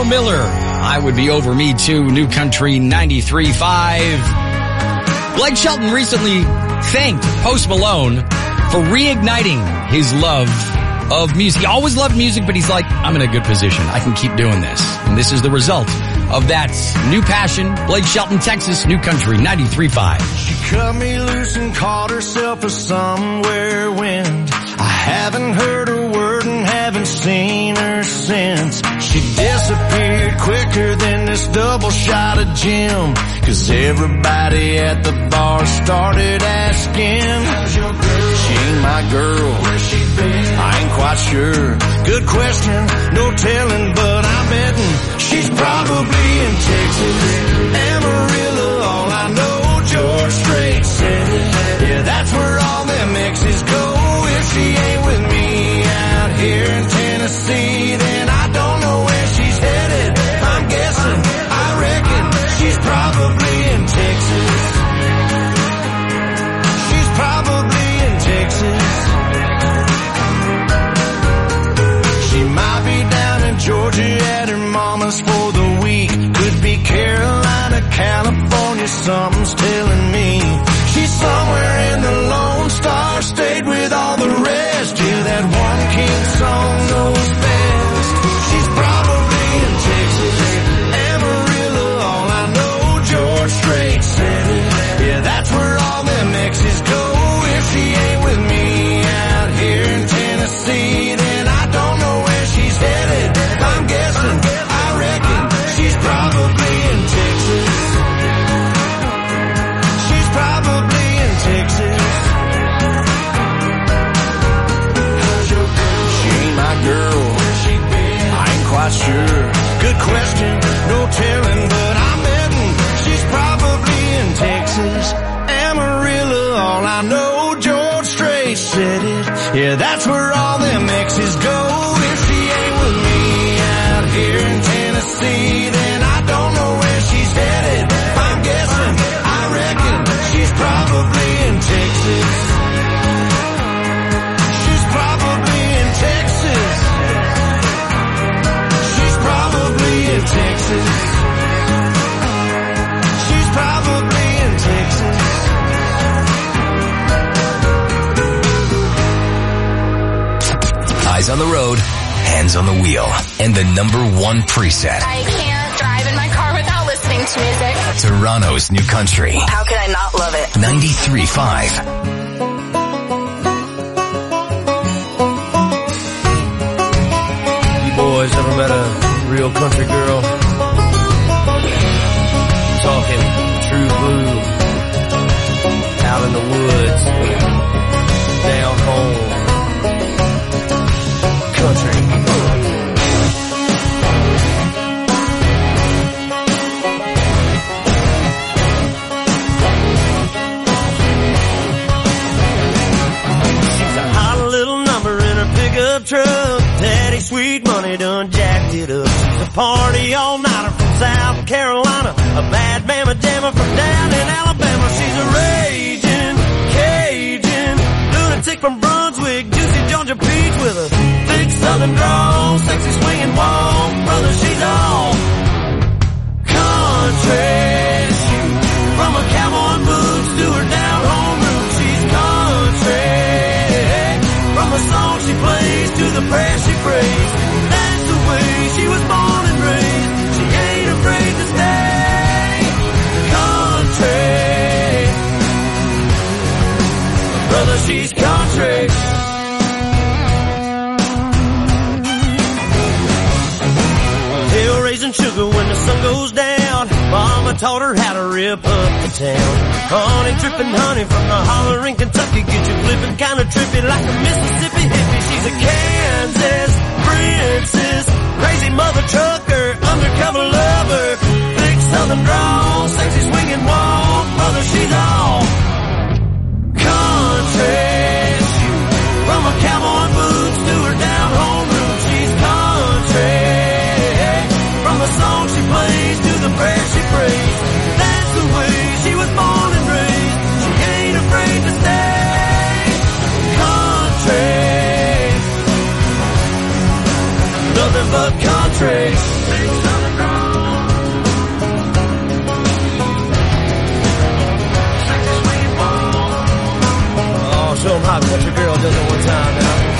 Miller, I Would Be Over Me Too, New Country 93.5. Blake Shelton recently thanked Post Malone for reigniting his love of music. He always loved music, but he's like, I'm in a good position. I can keep doing this. And this is the result of that new passion. Blake Shelton, Texas, New Country 93.5. She cut me loose and caught herself a somewhere wind. I haven't heard a word and haven't seen her since. She disappeared quicker than this double shot of gin. 'Cause everybody at the bar started asking, how's your girl? She ain't my girl. Where's she been? I ain't quite sure. Good question, no telling, but I'm betting she's probably in Texas. Amarillo, all I know, George Strait said it. Yeah, that's where all them exes go. If she ain't with me out here in Tennessee, then I don't know where she's headed. I'm guessing, I reckon she's probably in Texas. She's probably in Texas. She might be down in Georgia at her mama's for the week. Could be Carolina, California, something's telling me. She's somewhere in the Lone Star State with all the rest. Yeah, that one king song knows best. She's probably in Texas. Amarillo, all I know, George Strait said it. Yeah, that's where all them exes go. If she ain't with me out here in Tennessee, then I don't know where she's headed. I'm guessing, I reckon she's probably in Texas. She's probably in Texas. She ain't my girl. I ain't quite sure. Good question, no telling, but I'm betting she's probably in Texas. Amarillo, all I know, George Strait said it. Yeah, that's where all them exes go. If she ain't with me out here in Tennessee, then I don't know where she's headed. I'm guessing, I reckon she's probably in Texas. She's probably in Texas. She's probably in Texas. She's probably in Texas. Eyes on the road, hands on the wheel, and the number one preset. I can't drive in my car without listening to music. Toronto's New Country. How can I not love it? 93.5. You boys ever met a real country girl? Talking true blue, out in the woods, down home, country. She's a hot little number in her pickup truck. Daddy Sweet Money done jacked it up. She's a party all-nighter from South Carolina, a bad mama jammer from down in Alabama. She's a raging Cajun lunatic from Brunswick, juicy Georgia peach with a thick southern drawl, sexy swinging walk. Brother, she's all country. From her cowboy boots to her down home roots, she's country. From the song she plays to the prayer she prays, that's the way she was born and raised. She ain't afraid to stay country. Brother, she's country. Hill raising sugar when the sun goes down. Mama taught her how to rip up the town. Honey dripping honey from the holler in Kentucky, get you flipping kinda trippy like a Mississippi hippie. She's a Kansas princess, crazy mother trucker, undercover lover, thick southern drawl, sexy swinging walk. Brother, she's all country. From her cowboy boots to her down home roots, she's country. From the song she plays to the prayer she prays, that's the way she was born and raised. She ain't afraid to stay country. Nothing but country. Watch what your girl does at one time now.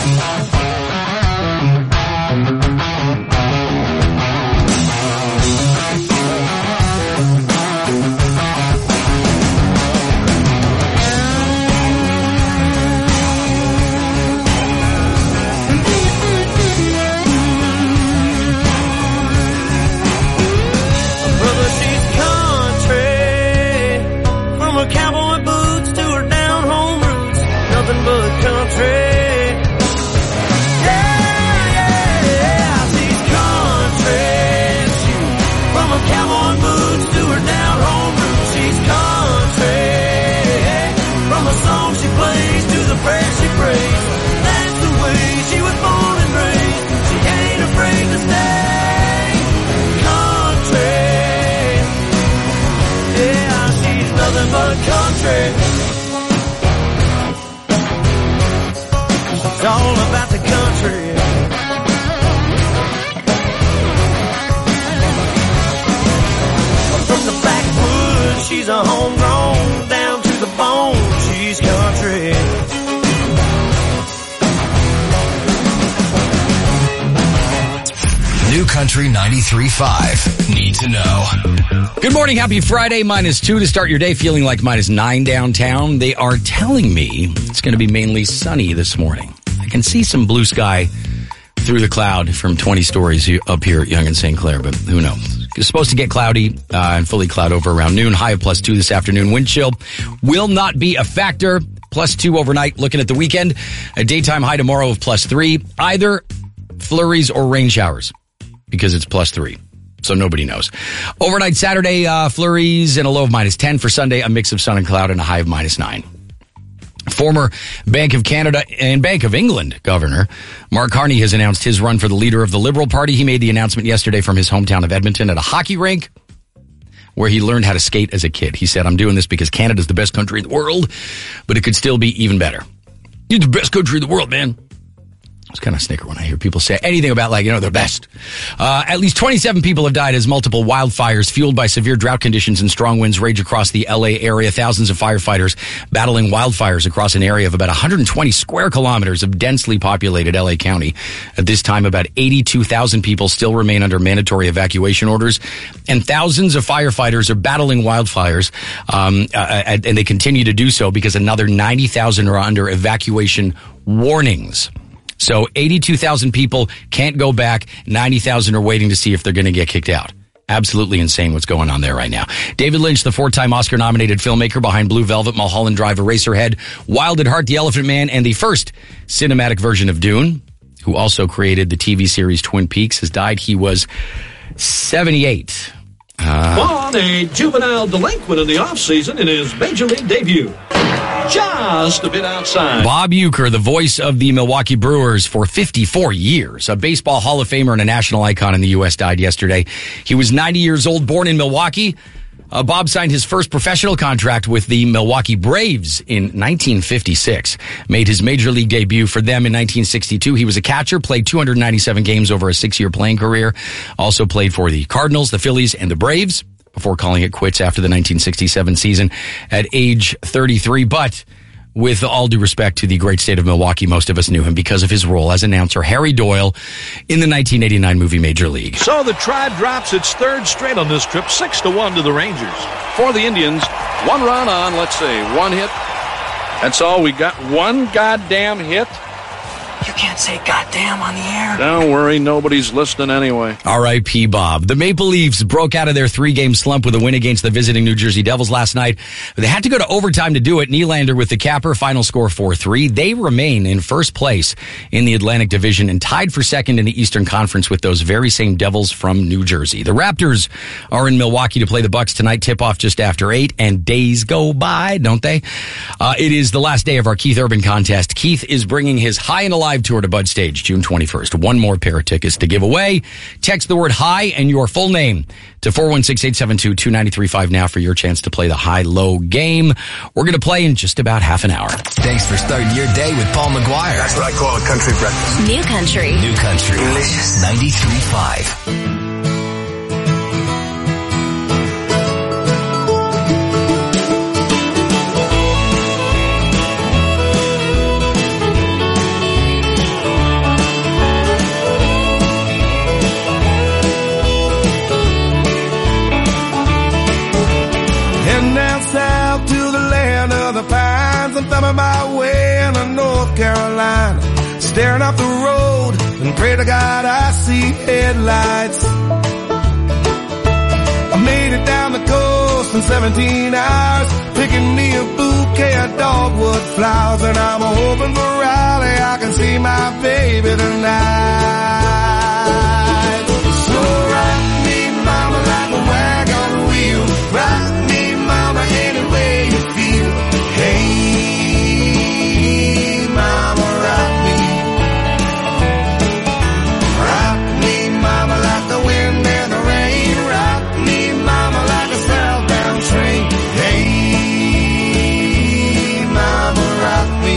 Brother, she's country. From her cowboy boots to her down home roots, nothing but country. Yeah, yeah, yeah, she's country. From her cowboy boots to her down home roots, she's country. From the song she plays to the prayer she prays, that's the way she was born and raised. She ain't afraid to stay country. Yeah, she's nothing but country. It's all about the country. From the backwoods, she's a homegrown, down to the bone, she's country. New Country 93.5. Need to know. Good morning. Happy Friday. -2 to start your day. Feeling like -9 downtown. They are telling me it's going to be mainly sunny this morning. I can see some blue sky through the cloud from 20 stories up here at Yonge and St. Clair, but who knows? It's supposed to get cloudy and fully cloud over around noon. High of +2 this afternoon. Wind chill will not be a factor. +2 overnight. Looking at the weekend. A daytime high tomorrow of +3. Either flurries or rain showers, because it's +3. So nobody knows. Overnight Saturday, flurries and a low of -10. For Sunday, a mix of sun and cloud and a high of -9. Former Bank of Canada and Bank of England Governor Mark Carney has announced his run for the leader of the Liberal Party. He made the announcement yesterday from his hometown of Edmonton at a hockey rink where he learned how to skate as a kid. He said, "I'm doing this because Canada's the best country in the world, but it could still be even better." You're the best country in the world, man. I was kind of snicker when I hear people say anything about, like, they're best. At least 27 people have died as multiple wildfires fueled by severe drought conditions and strong winds rage across the LA area. Thousands of firefighters battling wildfires across an area of about 120 square kilometers of densely populated LA County. At this time, about 82,000 people still remain under mandatory evacuation orders, and thousands of firefighters are battling wildfires, and they continue to do so because another 90,000 are under evacuation warnings. So 82,000 people can't go back. 90,000 are waiting to see if they're going to get kicked out. Absolutely insane what's going on there right now. David Lynch, the 4-time Oscar-nominated filmmaker behind Blue Velvet, Mulholland Drive, Eraserhead, Wild at Heart, The Elephant Man, and the first cinematic version of Dune, who also created the TV series Twin Peaks, has died. He was 78. On a juvenile delinquent in the offseason in his Major League debut. Just a bit outside. Bob Uecker, the voice of the Milwaukee Brewers for 54 years, a baseball Hall of Famer and a national icon in the U.S., died yesterday. He was 90 years old, born in Milwaukee. Bob signed his first professional contract with the Milwaukee Braves in 1956. Made his major league debut for them in 1962. He was a catcher, played 297 games over a 6-year playing career. Also played for the Cardinals, the Phillies, and the Braves, before calling it quits after the 1967 season at age 33. But with all due respect to the great state of Milwaukee, most of us knew him because of his role as announcer Harry Doyle in the 1989 movie Major League. So the Tribe drops its third straight on this trip, 6-1 to the Rangers. For the Indians, 1 run on, 1 hit. That's all. We got 1 goddamn hit. You can't say goddamn on the air. Don't worry, nobody's listening anyway. R.I.P. Bob. The Maple Leafs broke out of their 3-game slump with a win against the visiting New Jersey Devils last night. They had to go to overtime to do it. Nylander with the capper, final score 4-3. They remain in first place in the Atlantic Division and tied for second in the Eastern Conference with those very same Devils from New Jersey. The Raptors are in Milwaukee to play the Bucks tonight. Tip-off just after 8, and days go by, don't they? It is the last day of our Keith Urban contest. Keith is bringing his High and Alive tour to Bud Stage June 21st. 1 more pair of tickets to give away. Text the word high and your full name to 416-872-2935 now for your chance to play the high-low game. We're going to play in just about half an hour. Thanks for starting your day with Paul McGuire. That's what I call a country breakfast. New Country. New Country. Delicious. 93.5. feeling my way into North Carolina, staring up the road and pray to God I see headlights. I made it down the coast in 17 hours, picking me a bouquet of dogwood flowers, and I'm hoping for Raleigh I can see my baby tonight. So rock me, mama, like a wagon wheel. Rock me, mama, any way you feel. Hey, mama, rock me. Rock me, mama, like the wind and the rain. Rock me, mama, like a southbound train. Hey, mama, rock me.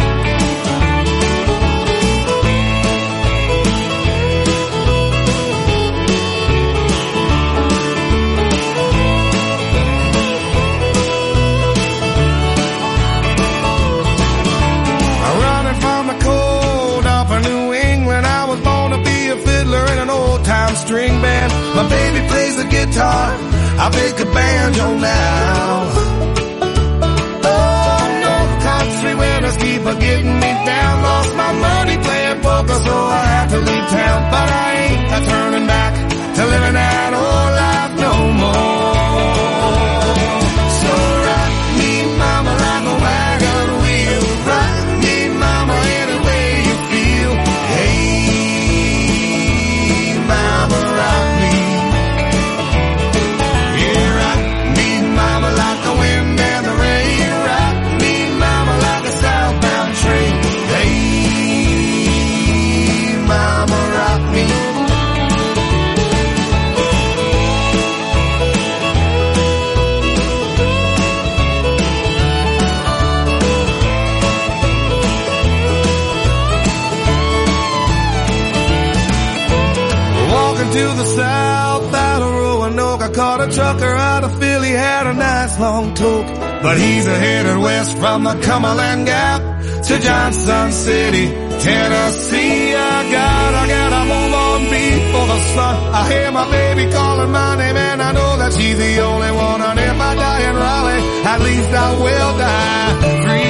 Running from the cold up in New England, I was born to be a fiddler in an old-time string band. My baby plays the guitar, I pick a banjo now. Oh, North Country winters keep a getting me down. Lost my money playing poker, so I had to leave town. But I ain't turning back to living that old life no more. So rock me, mama, like a wagon wheel. Rock me, mama, any way you feel. Hey, mama, rock me. Yeah, rock me, mama, like the wind and the rain. Rock me, mama, like a southbound train. Hey, mama, rock me. Walking to the south out of Roanoke, I caught a trucker out of Philly, had a nice long toke. But he's headed west from the Cumberland Gap to Johnson City, Tennessee. I gotta move on before the sun. I hear my baby calling my name, and I know that she's the only one. And if I die in Raleigh, at least I will die free.